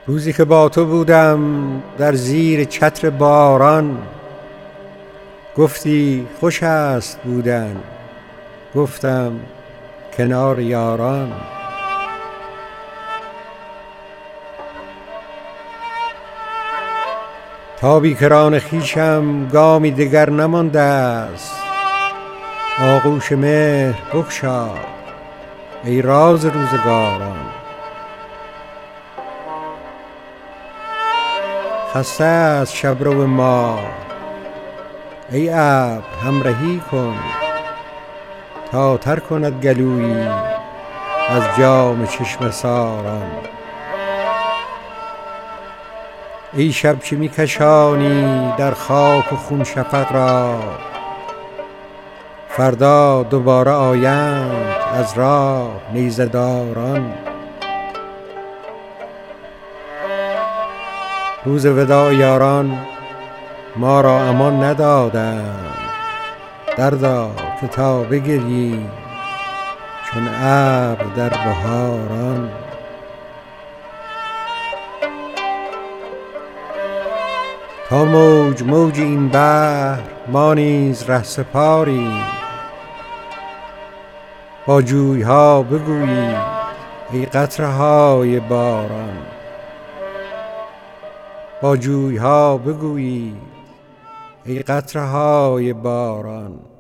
روزی که با تو بودم در زیر چتر باران، گفتی خوش است بودن، گفتم کنار یاران. تا بی کران خویشم گامی دگر نمانده است، آغوش مهر بگشا ای راز روزگاران. خسته از شبرو ما ای ابر همرهی کن، تا تر کند گلویی از جام چشمه ساران. ای شب که می کشانی در خاک و خون شفق را، فردا دوباره آیند از راه نیزه داران. روز وداع یاران ما را امان ندادند، دردا که تا بگریی چون ابر در بهاران. تا موج موج این بحر ما نیز رهسپاریم، با جویها بگویید ای قطره‌های باران. با جویها بگویید ای قطره‌های باران.